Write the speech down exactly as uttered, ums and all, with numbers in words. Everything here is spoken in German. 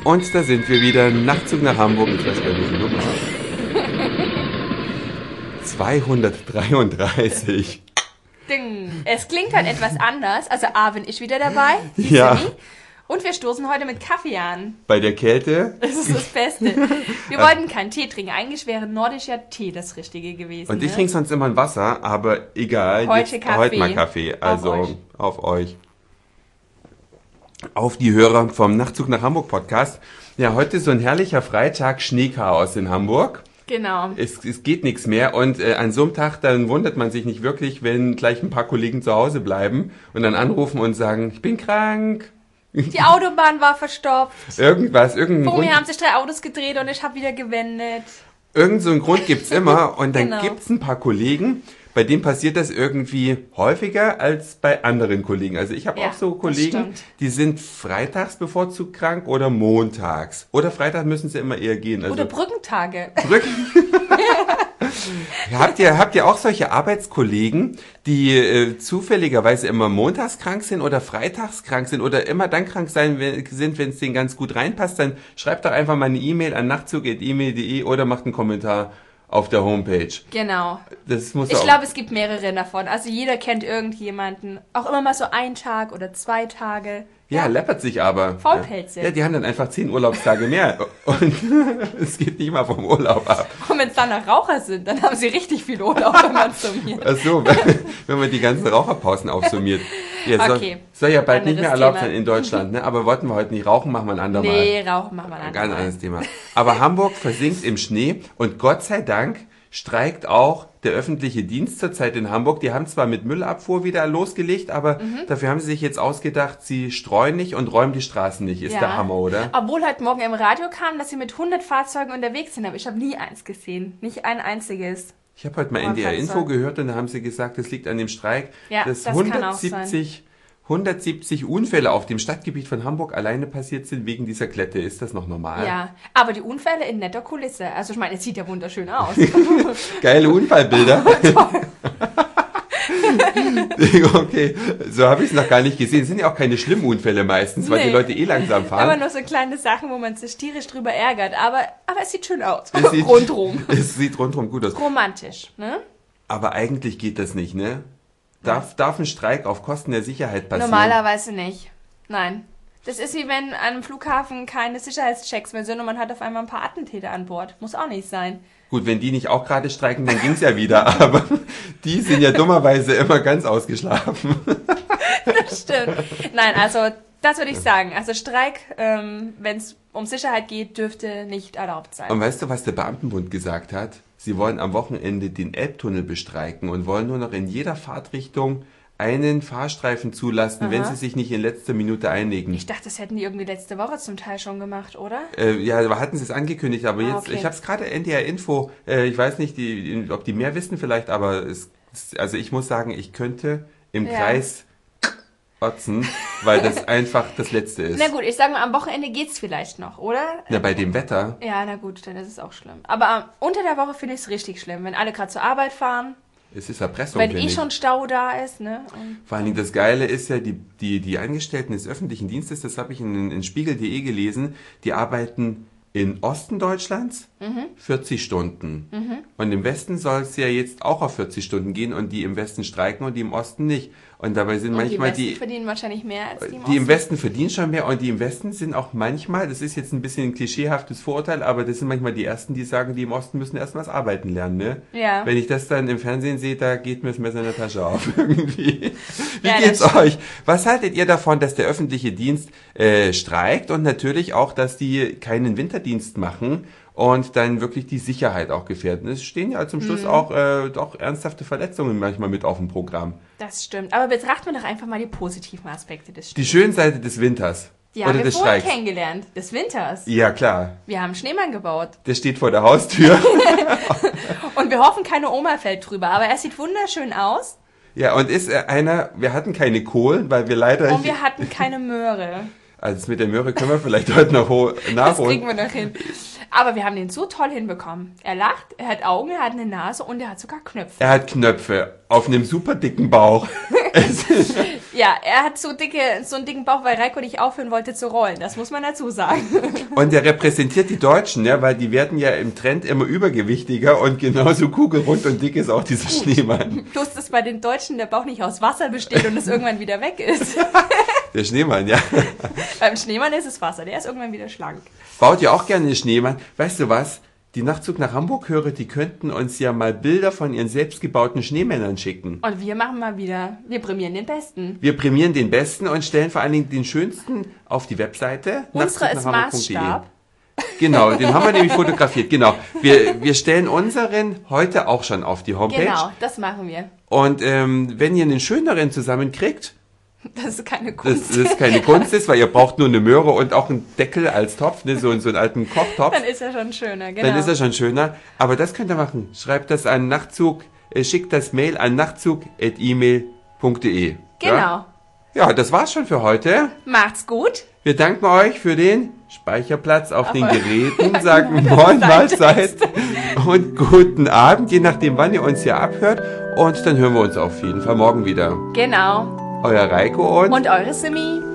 Und da sind wir wieder. Nachtzug nach Hamburg. Ich weiß gar nicht, welche Nummer. zweihundertdreiunddreißig. Ding. Es klingt halt etwas anders. Also A, bin ich wieder dabei. Ja. Und wir stoßen heute mit Kaffee an. Bei der Kälte. Das ist das Beste. Wir wollten keinen Tee trinken. Eigentlich wäre nordischer Tee das Richtige gewesen. Und ich ne? trinke sonst immer ein Wasser, aber egal. Heute jetzt, Kaffee. Heute mal Kaffee. Also Auf euch. auf euch. Auf die Hörer vom Nachtzug nach Hamburg Podcast. Ja, heute so ein herrlicher Freitag, Schneechaos in Hamburg. Genau. Es, es geht nichts mehr und äh, an so einem Tag, dann wundert man sich nicht wirklich, wenn gleich ein paar Kollegen zu Hause bleiben und dann anrufen und sagen, ich bin krank. Die Autobahn war verstopft. Irgendwas, irgendein Vor Grund. mir haben sich drei Autos gedreht und ich habe wieder gewendet. Irgend so einen Grund gibt's immer und dann Genau. gibt's ein paar Kollegen, bei denen passiert das irgendwie häufiger als bei anderen Kollegen. Also ich habe Ja, auch so das Kollegen, stimmt. die sind freitags bevorzugt krank oder montags. Oder freitags müssen sie immer eher gehen. Also Oder Brückentage. Brücken. habt ihr, habt ihr auch solche Arbeitskollegen, die äh, zufälligerweise immer montags krank sind oder freitags krank sind oder immer dann krank sein wenn, sind, wenn es denen ganz gut reinpasst? Dann schreibt doch einfach mal eine E-Mail an nachtzug at e mail punkt de oder macht einen Kommentar auf der Homepage. Genau. Das muss Ich auch. glaube, es gibt mehrere davon. Also jeder kennt irgendjemanden. Auch immer mal so einen Tag oder zwei Tage. Ja, läppert sich aber. Faulpelze. Ja, die haben dann einfach zehn Urlaubstage mehr und es geht nicht mal vom Urlaub ab. Und wenn es dann noch Raucher sind, dann haben sie richtig viel Urlaub, wenn man summiert. Ach so, wenn man die ganzen Raucherpausen aufsummiert. Ja, soll, Okay. soll ja bald nicht Anderes mehr erlaubt Thema. sein in Deutschland, ne? Aber wollten wir heute nicht rauchen, machen wir ein andermal. Nee, Rauchen machen wir Ein dann. ganz anderes Thema. Aber Hamburg versinkt im Schnee und Gott sei Dank streikt auch der öffentliche Dienst zurzeit in Hamburg. Die haben zwar mit Müllabfuhr wieder losgelegt, aber Mhm. dafür haben sie sich jetzt ausgedacht, sie streuen nicht und räumen die Straßen nicht. Ist Ja. der Hammer, oder? Obwohl heute Morgen im Radio kam, dass sie mit hundert Fahrzeugen unterwegs sind, aber ich habe nie eins gesehen. Nicht ein einziges. Ich habe heute mal Oh, N D R Info Fahrzeug. gehört und da haben sie gesagt, das liegt an dem Streik, Ja, dass das kann auch hundertsiebzig, hundertsiebzig Unfälle auf dem Stadtgebiet von Hamburg alleine passiert sind wegen dieser Klette. Ist das noch normal? Ja, aber die Unfälle in netter Kulisse. Also ich meine, es sieht ja wunderschön aus. Geile Unfallbilder. Okay, so habe ich es noch gar nicht gesehen. Es sind ja auch keine schlimmen Unfälle meistens, weil Nee. die Leute eh langsam Aber fahren. nur so kleine Sachen, wo man sich tierisch drüber ärgert. Aber, aber es sieht schön aus. Es sieht- Rundrum. Es sieht rundherum gut aus. Romantisch, ne? Aber eigentlich geht das nicht, ne? Darf, darf ein Streik auf Kosten der Sicherheit passieren? Normalerweise nicht. Nein. Das ist wie wenn an einem Flughafen keine Sicherheitschecks mehr sind und man hat auf einmal ein paar Attentäter an Bord. Muss auch nicht sein. Gut, wenn die nicht auch gerade streiken, dann ging's ja wieder. Aber die sind ja dummerweise immer ganz ausgeschlafen. Das stimmt. Nein, also das würde ich sagen. Also Streik, ähm, wenn es um Sicherheit geht, dürfte nicht erlaubt sein. Und weißt du, was der Beamtenbund gesagt hat? Sie wollen am Wochenende den Elbtunnel bestreiken und wollen nur noch in jeder Fahrtrichtung einen Fahrstreifen zulassen, Aha. wenn sie sich nicht in letzter Minute einigen. Ich dachte, das hätten die irgendwie letzte Woche zum Teil schon gemacht, oder? Äh, ja, aber hatten sie es angekündigt, aber Ah, jetzt, okay. ich habe es gerade N D R Info, äh, ich weiß nicht, die, ob die mehr wissen vielleicht, aber es, also ich muss sagen, ich könnte im Ja. Kreis kotzen, weil das einfach das Letzte ist. Na gut, ich sage mal, am Wochenende geht's vielleicht noch, oder? Na, bei dem Wetter. Ja, na gut, dann ist es auch schlimm. Aber ähm, unter der Woche finde ich es richtig schlimm, wenn alle gerade zur Arbeit fahren, Es ist Erpressung, wenn finde eh ich. schon Stau da ist, ne? Und Vor allen Dingen das Geile ist ja, die, die, die Angestellten des öffentlichen Dienstes, das habe ich in, in spiegel punkt de gelesen, die arbeiten in Osten Deutschlands vierzig Stunden. Und im Westen soll es ja jetzt auch auf vierzig Stunden gehen und die im Westen streiken und die im Osten nicht. Und dabei sind Und manchmal die Westen die, verdienen wahrscheinlich mehr als die im die im Osten. Westen verdienen schon mehr und die im Westen sind auch manchmal, das ist jetzt ein bisschen ein klischeehaftes Vorurteil, aber das sind manchmal die Ersten, die sagen, die im Osten müssen erst was arbeiten lernen. Ne? Ja. Wenn ich das dann im Fernsehen sehe, da geht mir das Messer in der Tasche auf irgendwie. Wie Ja, das geht's stimmt. euch? Was haltet ihr davon, dass der öffentliche Dienst äh, streikt und natürlich auch, dass die keinen Winterdienst machen und dann wirklich die Sicherheit auch gefährden? Es stehen ja zum Mhm. Schluss auch äh, doch ernsthafte Verletzungen manchmal mit auf dem Programm. Das stimmt. Aber betrachten wir doch einfach mal die positiven Aspekte des Die Streiks. schöne Seite des Winters. Die haben Oder wir des vorher Streiks. kennengelernt, des Winters. Ja, klar. Wir haben einen Schneemann gebaut. Der steht vor der Haustür. Und wir hoffen, keine Oma fällt drüber. Aber er sieht wunderschön aus. Ja, und ist äh, einer, wir hatten keine Kohlen, weil wir leider... Und wir hatten keine Möhre. Also das mit der Möhre können wir vielleicht heute noch ho- Das kriegen nachholen. wir noch hin. Aber wir haben den so toll hinbekommen. Er lacht, er hat Augen, er hat eine Nase und er hat sogar Knöpfe. Er hat Knöpfe auf einem super dicken Bauch. Es ist- Ja, Ja, er hat so dicke, so einen dicken Bauch, weil Reiko nicht aufhören wollte zu rollen. Das muss man dazu sagen. Und der repräsentiert die Deutschen, ja, weil die werden ja im Trend immer übergewichtiger und genauso kugelrund und dick ist auch dieser Schneemann. Bloß, dass bei den Deutschen der Bauch nicht aus Wasser besteht und es irgendwann wieder weg ist. Der Schneemann, ja. Beim Schneemann ist es Wasser, der ist irgendwann wieder schlank. Baut ihr auch gerne einen Schneemann? Weißt du was? Die Nachtzug nach Hamburg-Hörer, die könnten uns ja mal Bilder von ihren selbstgebauten Schneemännern schicken. Und wir machen mal wieder, wir prämieren den Besten. Wir prämieren den Besten und stellen vor allen Dingen den schönsten auf die Webseite. Unsere ist Maßstab. Genau, den haben wir nämlich fotografiert. Genau, wir, wir stellen unseren heute auch schon auf die Homepage. Genau, das machen wir. Und ähm, wenn ihr einen schöneren zusammenkriegt, das ist keine Kunst. Das, das ist keine Kunst ist, weil ihr braucht nur eine Möhre und auch einen Deckel als Topf, ne, so, so einen alten Kochtopf. Dann ist er schon schöner, genau. Dann ist er schon schöner. Aber das könnt ihr machen. Schreibt das an Nachtzug, äh, schickt das Mail an nachtzug at e mail punkt de. Genau. Ja? Ja, das war's schon für heute. Macht's gut. Wir danken euch für den Speicherplatz auf, auf den Geräten, ja, sagen genau, Moin Mahlzeit und guten Abend, je nachdem, wann ihr uns hier abhört. Und dann hören wir uns auf jeden Fall morgen wieder. Genau. Euer Reiko und... Und eure Simi.